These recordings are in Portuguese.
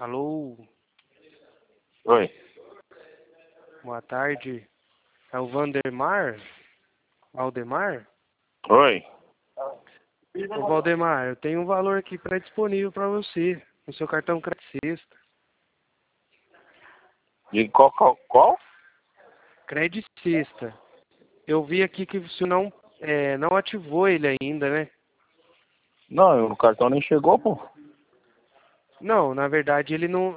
Alô, Oi. boa tarde. É o Valdemar? Oi. Ô Valdemar, eu tenho um valor aqui disponível para você, no seu cartão Credicista. De qual? Credicista. Eu vi aqui que você não ativou ele ainda, né? Não, o cartão nem chegou, pô. Não, na verdade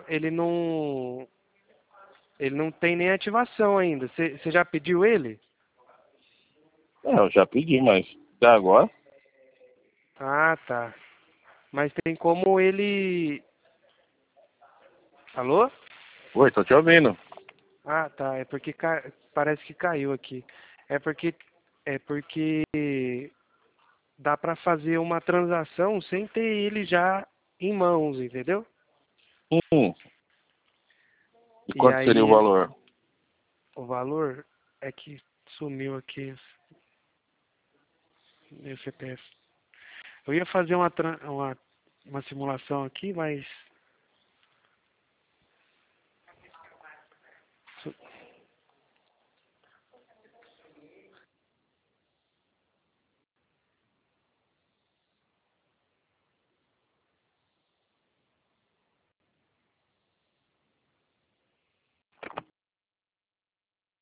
ele não tem nem ativação ainda. Você já pediu ele? É, eu já pedi, mas até agora. Ah, tá. Mas tem como ele... Alô? Oi, tô te ouvindo. Ah, tá. É porque parece que caiu aqui. É porque é porque dá para fazer uma transação sem ter ele já em mãos, entendeu? Hum. E E quanto seria o aí valor? o valor é que sumiu aqui meu CPF. Eu ia fazer uma simulação aqui, mas